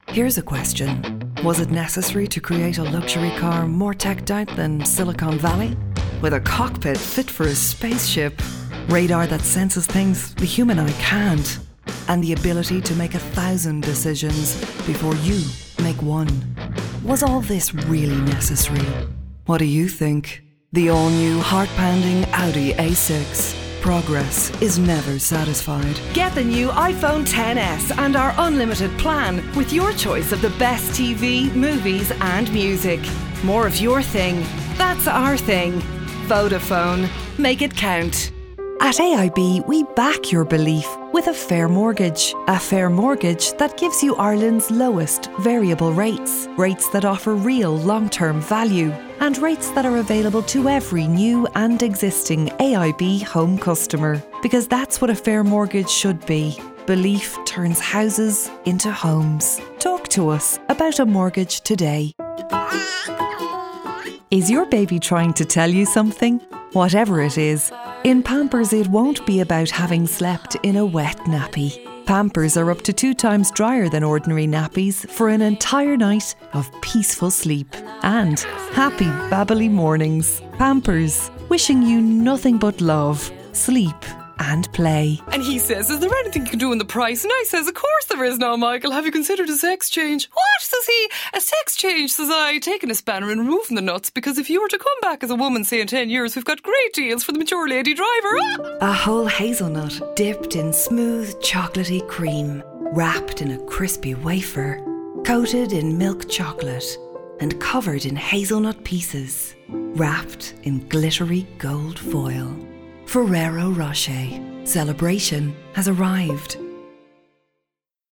Here's a question. Was it necessary to create a luxury car more teched out than Silicon Valley? With a cockpit fit for a spaceship, radar that senses things the human eye can't, and the ability to make 1,000 decisions before you make one. Was all this really necessary? What do you think? The all-new heart-pounding Audi A6. Progress is never satisfied. Get the new iPhone XS and our unlimited plan with your choice of the best TV, movies and music. More of your thing. That's our thing. Vodafone. Make it count. At AIB, we back your belief with a fair mortgage. A fair mortgage that gives you Ireland's lowest variable rates. Rates that offer real long-term value. And rates that are available to every new and existing AIB home customer. Because that's what a fair mortgage should be. Belief turns houses into homes. Talk to us about a mortgage today. Is your baby trying to tell you something? Whatever it is, in Pampers it won't be about having slept in a wet nappy. Pampers are up to 2 times drier than ordinary nappies for an entire night of peaceful sleep and happy babbly mornings. Pampers, wishing you nothing but love, sleep and play. And he says, is there anything you can do in the price? And I says, of course there is now, Michael. Have you considered a sex change? What, says he? A sex change, says I, taking a spanner and removing the nuts, because if you were to come back as a woman, say in 10 years, we've got great deals for the mature lady driver. A whole hazelnut dipped in smooth chocolatey cream, wrapped in a crispy wafer, coated in milk chocolate and covered in hazelnut pieces, wrapped in glittery gold foil. Ferrero Rocher. Celebration has arrived.